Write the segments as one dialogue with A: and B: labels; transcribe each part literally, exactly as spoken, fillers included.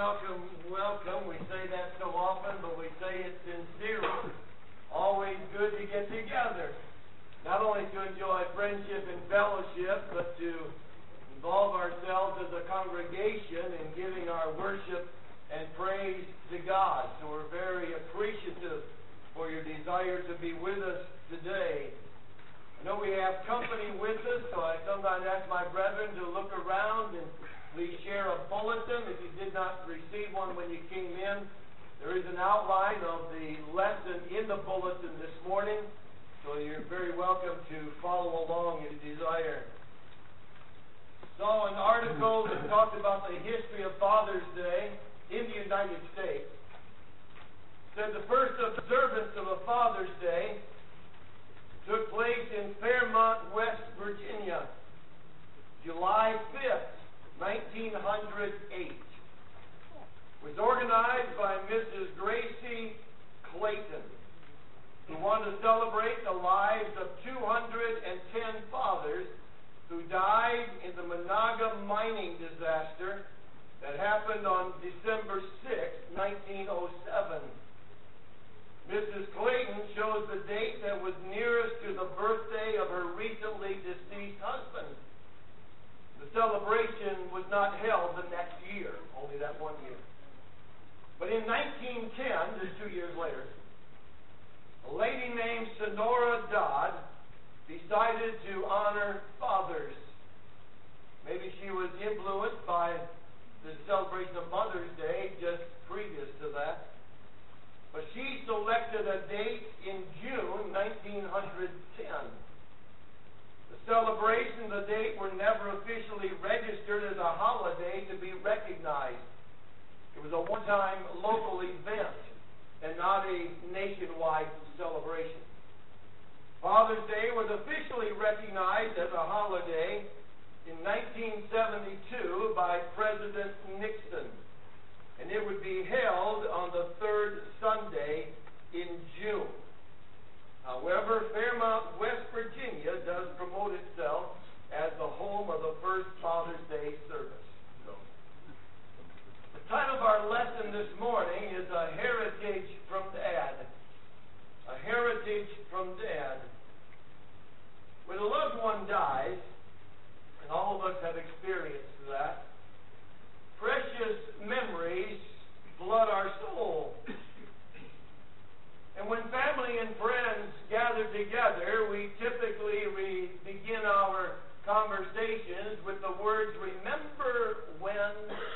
A: welcome, welcome. We say that so often, but we say it sincerely. Always good to get together. Not only to enjoy friendship and fellowship, but to involve ourselves as a congregation in giving our worship and praise to God. So we're very appreciative for your desire to be with us today. I know we have company with us, so I sometimes ask my brethren to look around and please share a bulletin. If you did not receive one when you came in, there is an outline of the lesson in the bulletin this morning, so you're very welcome to follow along if you desire. Saw an article that talked about the history of Father's Day in the United States. Said the first observance of a Father's Day took place in Fairmont, West Virginia, July fifth, nineteen oh eight. It was organized by Missus Gracie Clayton, who wanted to celebrate the lives of two hundred ten fathers who died in the Monaga mining disaster that happened on December sixth, nineteen oh seven. Missus Clayton chose the date that was nearest to the birthday of her recently deceased husband. The celebration was not held the next year, only that one year. But in nineteen ten, just two years later, a lady named Sonora Dodd decided to honor fathers. Maybe she was influenced by the celebration of Mother's Day just previous to that. But she selected a date in June nineteen ten. The celebration and the date were never officially registered as a holiday to be recognized. It was a one-time local event and not a nationwide celebration. Father's Day was officially recognized as a holiday in nineteen seventy-two by President Nixon, and it would be held on the third Sunday in June. However, Fairmont, West Virginia does promote itself as the home of the first Father's Day service. So, the title of our lesson this morning is A Heritage from Dad. A Heritage from Dad. When a loved one dies, and all of us have experienced that, precious memories flood our soul. And when family and friends gather together, we typically we begin our conversations with the words, "Remember when,"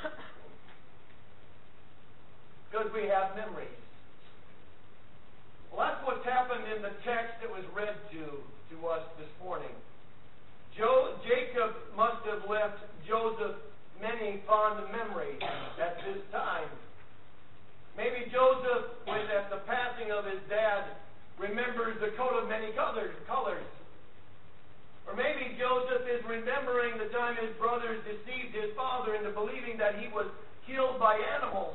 A: because we have memories. Well, that's what's happened in the text that was read to, to us this morning. Jo- Jacob must have left Joseph many fond memories at this time. Maybe Joseph, when at the passing of his dad, remembers the coat of many colors. colors. Or maybe Joseph is remembering the time his brothers deceived his father into believing that he was killed by animals.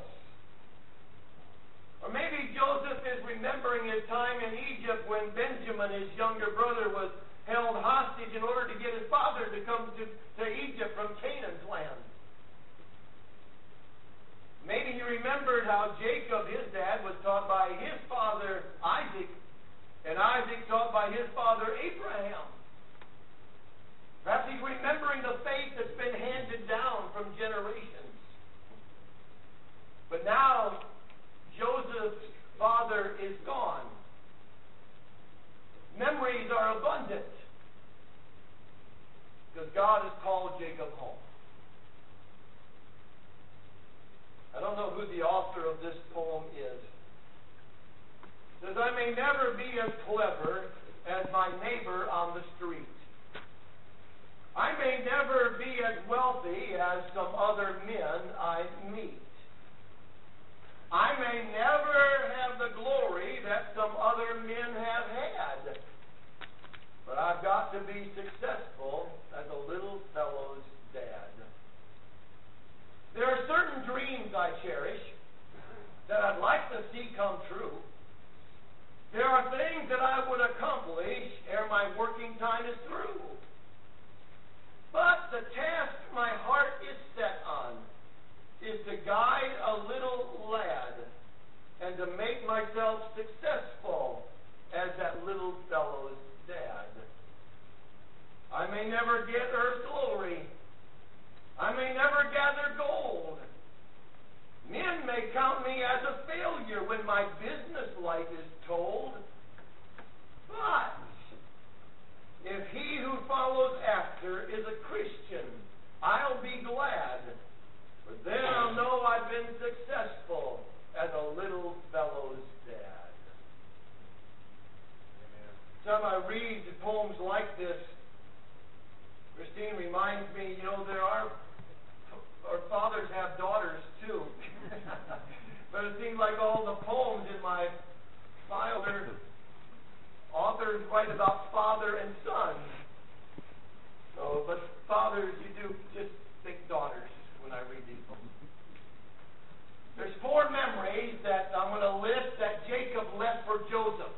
A: Or maybe Joseph is remembering his time in Egypt when Benjamin, his younger brother, was held hostage in order to get his father to come to, to Egypt from Canaan's land. Maybe he remembered how Jacob, his dad, was taught by his father Isaac, and Isaac taught by his father Abraham. Perhaps he's remembering the faith that's been handed down from generations. But now, Joseph's father is gone. Memories are abundant because God has called Jacob home. I don't know who the author of this poem is. It says, "I may never be as clever as my neighbor on the street. I may never be as wealthy as some other men I meet. I may never have the glory that some other men have had. But I've got to be successful as a little fellow's dad. There are certain dreams I cherish that I'd like to see come true. There are things that I would accomplish ere my working time is through. But the task my heart is set on is to guide never gather gold. Men may count me as a failure when my business life is told. But if he who follows after is a Christian, I'll be glad. For then I'll know I've been successful as a little fellow's dad. Amen. Time I read poems like this, Christine reminds me, you know, there are, our fathers have daughters too. But it seems like all the poems in my file, they're authors write about father and son. So, but fathers, you do just think daughters when I read these poems. There's four memories that I'm going to list that Jacob left for Joseph.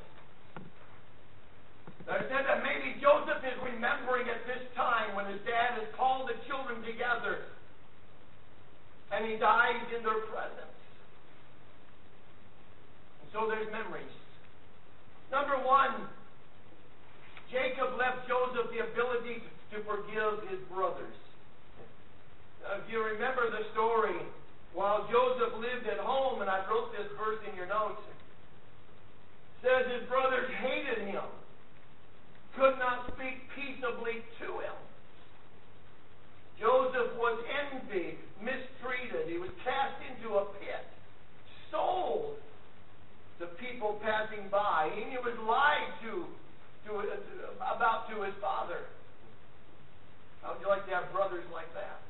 A: I said that maybe Joseph is remembering at this time when his dad has called the children together and he dies in their presence. And so there's memories. Number one, Jacob left Joseph the ability to forgive his brothers. Now, if you remember the story, while Joseph lived at home, and I wrote this verse in your notes, it says his brothers hated him, could not speak peaceably to him. Joseph was envied, mistreated. He was cast into a pit, sold to people passing by. He was lied to, to uh, about to his father. How would you like to have brothers like that?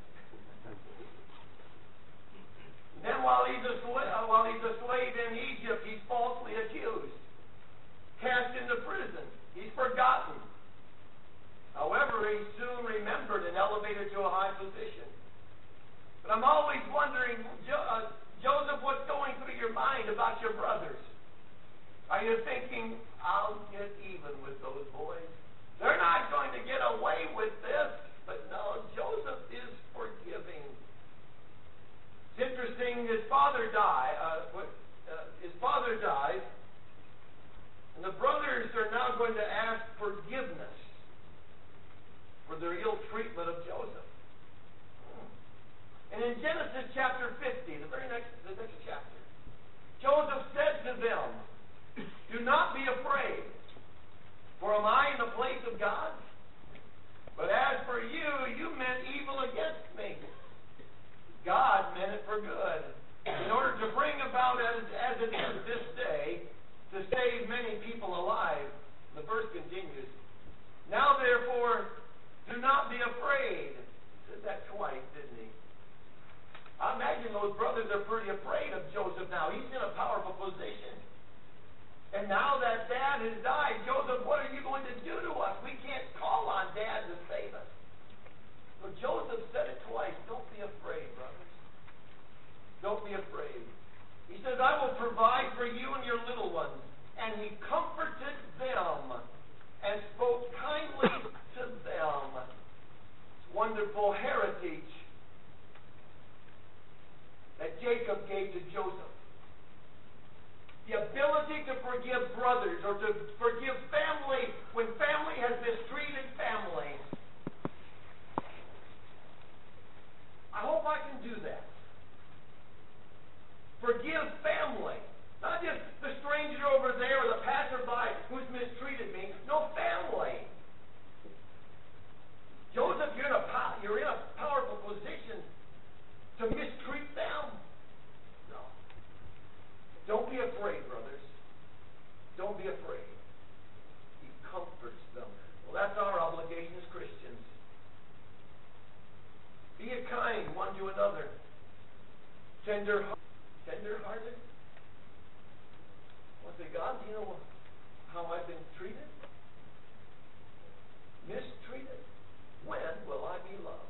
A: Then while he's a slave, while he's a slave in Egypt, he's falsely accused, cast into prison. He's forgotten. However, he's soon remembered and elevated to a high position. But I'm always wondering, jo- uh, Joseph, what's going through your mind about your brothers? Are you thinking, I'll get even with those boys? They're not going to get away with this. But no, Joseph is forgiving. It's interesting, his father died. Uh, uh, his father died, and the brothers are now going to ask forgiveness for their ill treatment of Joseph. And in Genesis chapter fifty, the very next, the next chapter, Joseph said to them, "Do not be afraid, for am I in the place of God? But as for you, you meant evil against me. God meant it for good, in order to bring about, as, as it is this day, to save many people alive." The verse continues, "Now therefore, do not be afraid." He said that twice, didn't he? I imagine those brothers are pretty afraid of Joseph now. He's in a powerful position. And now that Dad has died, Joseph, what are you going to do to us? We can't call on Dad to save us. So Joseph said it twice. Don't be afraid, brothers. Don't be afraid. He says, I will provide for you and your little ones. And he comforted them and spoke kindly to them. It's wonderful heritage that Jacob gave to Joseph. The ability to forgive brothers or to forgive family when family has mistreated family. I hope I can do that. Forgive family. Not just the stranger over there or the passerby who's mistreated me. No, family. Joseph, you're in a, you're in a powerful position to mistreat them. No. Don't be afraid, brothers. Don't be afraid. He comforts them. Well, that's our obligation as Christians. Be a kind one to another. Tender, tender-hearted. Well, say, God, do you know how I've been treated? Mistreated? When will I be loved?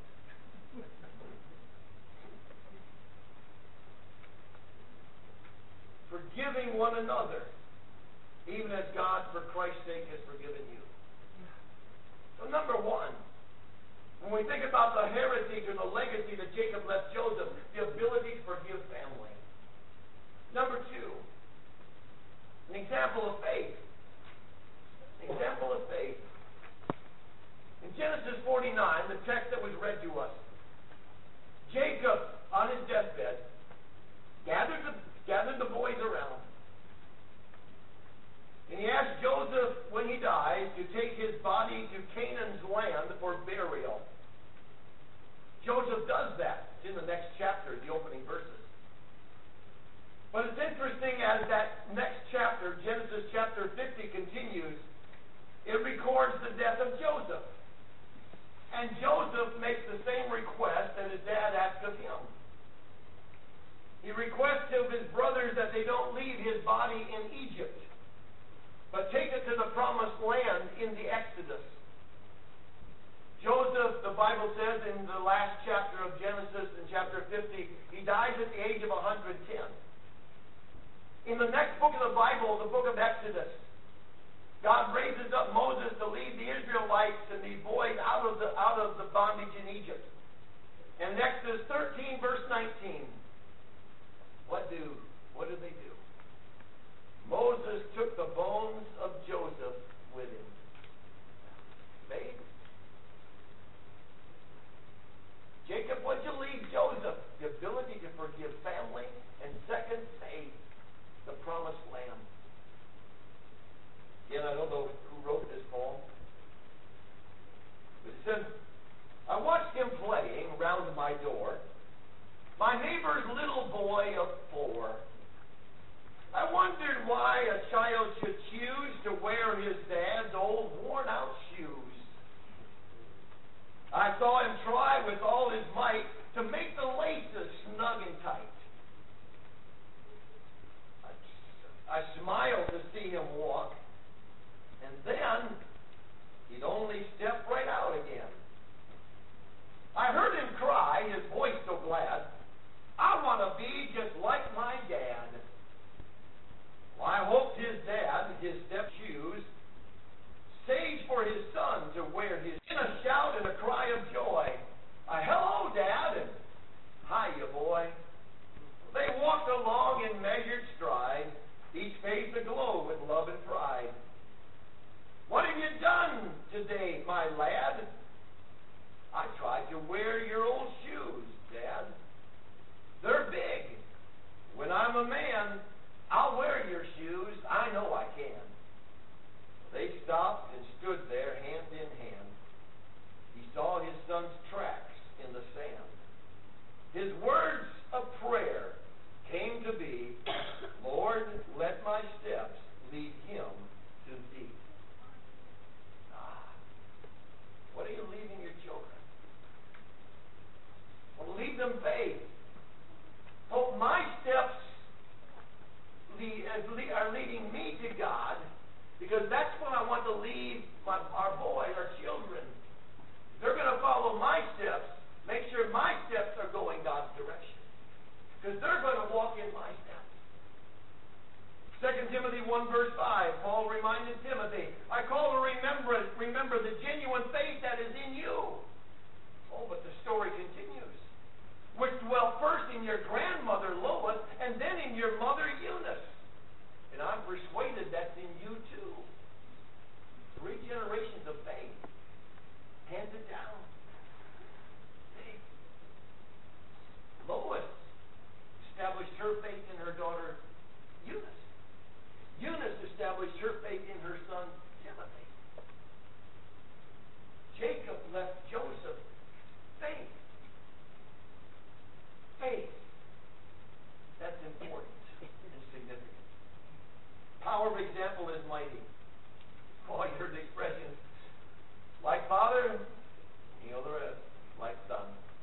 A: Forgiving one another, even as God, for Christ's sake, has forgiven you. So number one, when we think about the heritage or the legacy that Jacob left Joseph, the ability to forgive family. Number two, an example of faith. An example of faith. In Genesis forty-nine, the text that was read to us, He requests of his brothers that they don't leave his body in Egypt, but take it to the promised land in the Exodus. Joseph, the Bible says in the last chapter of Genesis, in chapter fifty, he dies at the age of one hundred ten. In the next book of the Bible, the book of Exodus, God raises up Moses to lead the Israelites and these boys out of the out of the bondage in Egypt. And in Exodus thirteen, verse nineteen, what do what do they do? Moses took the bones of Joseph with him. Faith. Jacob, what'd you leave Joseph? The ability to forgive family, and second, faith, the promised land. Again, I don't know who wrote this poem, but it says, I watched him playing round my door, my neighbor's little boy of four. I wondered why a child should choose to wear his dad's old worn-out shoes. I saw him try with all his might to make the laces snug and tight. I, I smiled to see him walk, and then he'd only step right out again. I heard him cry, his voice so glad, I want to be just like my dad. Well, I hoped his dad, his step shoes, sage for his son to wear his. In a shout and a cry of joy, a hello, Dad, and hiya, boy. They walked along in measured stride, each face aglow with love and pride. What have you done today, my lad? I tried to wear your old shoes, Dad. They're big. When I'm a man, I'll wear your shoes. I know I can. They stopped and stood there hand in hand. He saw his son's tracks in the sand. His words of prayer came to be, Lord, let my steps lead him to thee. Ah, what are you leaving your children? Well, leave them faith. Hope my steps lead, are leading me to God, because that's what I want to leave my, our boys, our children. They're going to follow my steps. Make sure my steps are going God's direction, because they're going to walk in my steps. Second Timothy one, verse five, Paul reminded Timothy, I call to remember, remember the genuine faith that is in you. Oh, but the story continues. Which dwelt first in your grandmother Lois, and then in your mother Eunice. And I'm persuaded that's in you too. Three generations of faith, handed down. Faith. Lois established her faith in her daughter Eunice. Eunice established her faith in her son Timothy. Jacob left Joseph faith. Faith. That's important and significant. Power of example is mighty. Oh, you heard the expression, like father, you know the rest, like son.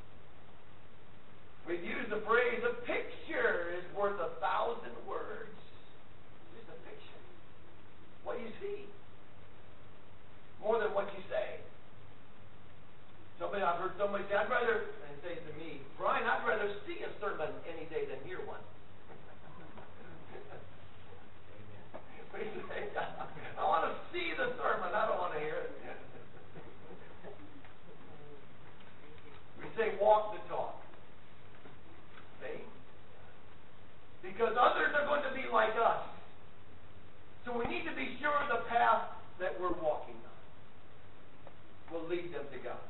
A: We've used the phrase, a picture is worth a thousand words. Just a picture. What you see. More than what you say. Somebody, I've heard somebody say, I'd rather, and say to me, Brian, I'd rather see a sermon any day than hear one. What do you say? I want to see the sermon. I don't want to hear it. We say walk the talk. See? Because others are going to be like us. So we need to be sure the path that we're walking on will lead them to God.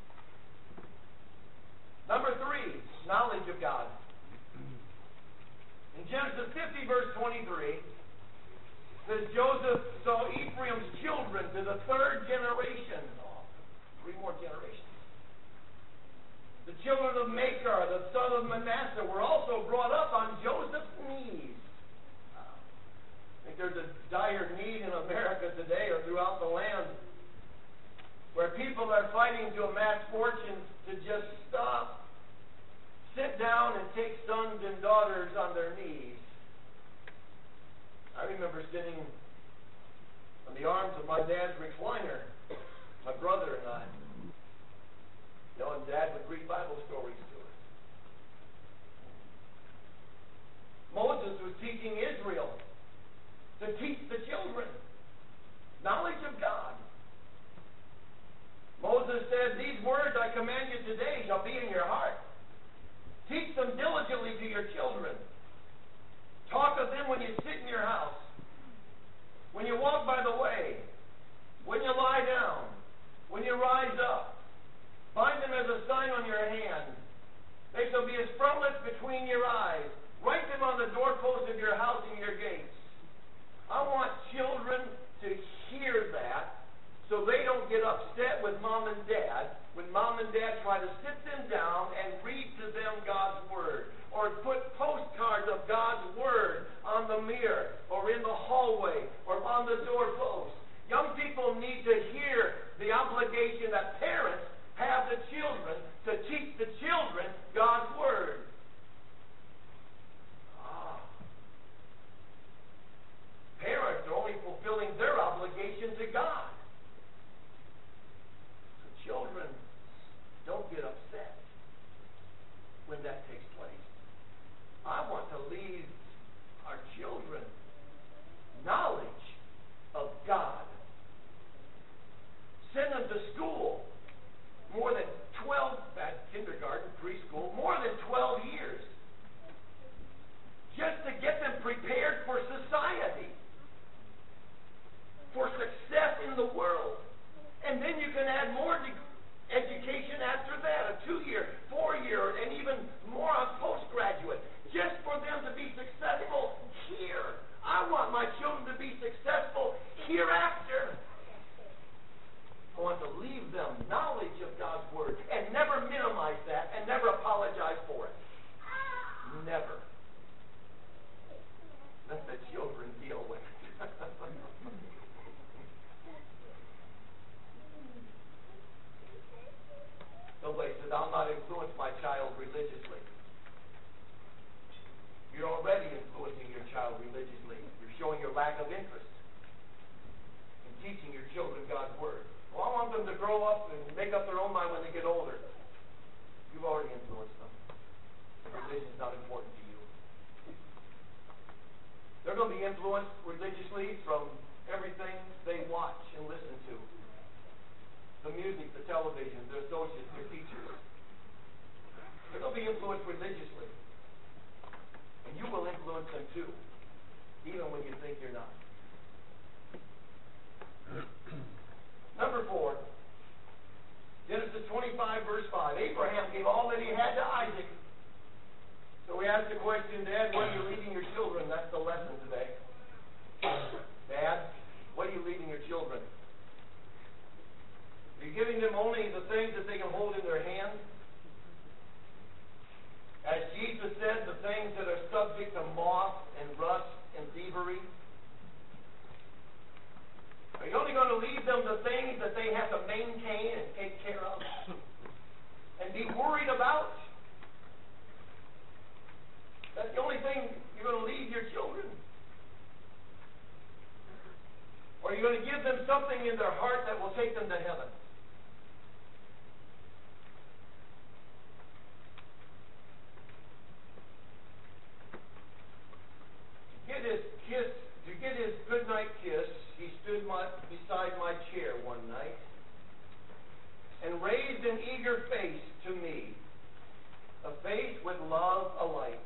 A: Number three, knowledge of God. In Genesis fifty, verse twenty-three, says Joseph saw Ephraim's children to the third generation. Oh, three more generations. The children of Machir, the son of Manasseh, were also brought up on Joseph's knees. I think there's a dire need in America today or throughout the land where people are fighting to amass fortunes to just stop sit down and take sons and daughters on their knees. I remember sitting on the arms of my dad's recliner, my brother and I. You know, and Dad would read Bible stories to us. Moses was teaching Israel to teach the children knowledge of God. Moses said, "These words I command you today shall be in your heart. Teach them diligently to your children. Talk of them when you sit in your house, when you walk by the way, when you lie down, when you rise up. Bind them as a sign on your hand. They shall be as frontlets between your eyes. Write them on the doorposts of your house and your gates." I want children to hear that so they don't get upset with mom and dad when mom and dad try to sit them down and read to them God's Word, or put postcards of God's Word on the mirror or in the hallway or on the doorpost. Young people need to hear the obligation that parents have the children to teach the children God's Word. Ah. Parents are only fulfilling their obligation to God. So children, don't get upset when that takes place. I want to leave our children knowledge of God. Send them to school more than twelve, at kindergarten, preschool, more than twelve years. Just to get them prepared for society, for success in the world. And then you can add more de- education after that, a two-year, four-year, and even more on postgraduate, just for them to be successful here. I want my children to be successful hereafter. I want to leave them knowledge of God's Word and never minimize that and never apologize for it. Never. Let the children deal with it. Somebody said, "I'll not influence my child religiously." You're already influencing your child religiously. You're showing your lack of interest in teaching your children God's Word. Well, I want them to grow up and make up their own mind when they get older. You've already influenced them. Religion is not important to you. They're going to be influenced religiously from everything they watch and listen to. The music, the television, their associates, their teachers. They're going to be influenced religiously. And you will influence them too, even when you think you're not. Number four, Genesis twenty-five, verse five. Abraham gave all that he had to Isaac. So we asked the question, Dad, what are you leaving your children? That's the lesson today. Dad, what are you leaving your children? Are you giving them only the things that they can hold in their hands? As Jesus said, the things that are subject to moth and rust and thievery? Are you only going to leave them the things that they have to maintain and take care of and be worried about? That's the only thing you're going to leave your children? Or are you going to give them something in their heart that will take them to heaven? To get his kiss, to get his goodnight kiss, he stood my, beside my chair one night and raised an eager face to me, a face with love alight.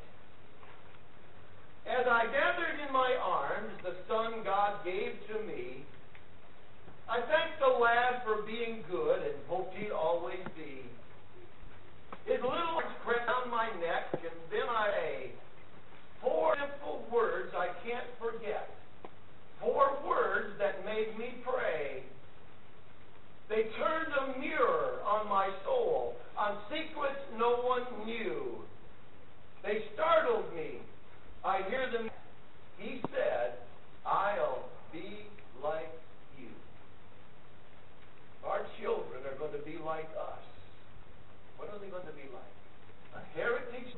A: As I gathered in my arms the son God gave to me, I thanked the lad for being good and hoped he'd always be. His little arms crept down my neck, and then I ate four simple words I can't forget. Four words that made me pray. They turned a mirror on my soul, on secrets no one knew. They startled me. I hear them. He said, I'll be like you. Our children are going to be like us. What are they going to be like? A heritage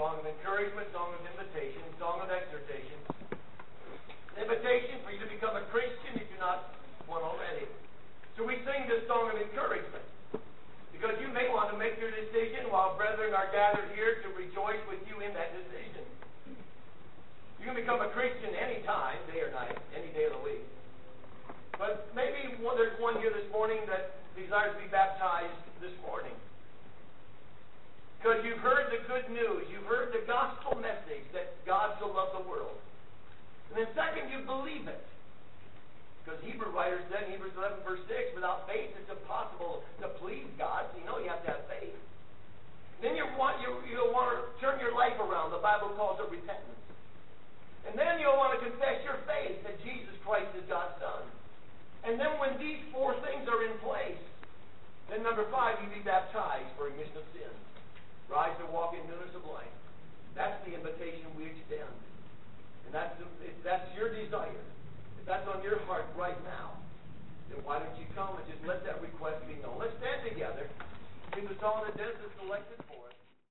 A: Song of encouragement, song of invitation, song of exhortation. An invitation for you to become a Christian if you're not one already. So we sing this song of encouragement because you may want to make your decision while brethren are gathered here to rejoice with you in that decision. You can become a Christian any time, day or night, any day of the week. But maybe one, there's one here this morning that desires to be baptized this morning. Because you've heard the good news. You've heard the gospel message that God so loved the world. And then second, you believe it. Because Hebrew writers said in Hebrews eleven verse six, without faith it's impossible to please God. So you know you have to have faith. Then you want you you'll want to turn your life around. The Bible calls it repentance. And then you'll want to confess your faith that Jesus Christ is God's Son. And then when these four things are in place, then number five, you be baptized for remission of sins. Rise to walk in newness of life. That's the invitation we extend. And that's the, if that's your desire, if that's on your heart right now, then why don't you come and just let that request be known. Let's stand together. Sing the song that Dennis has selected for us.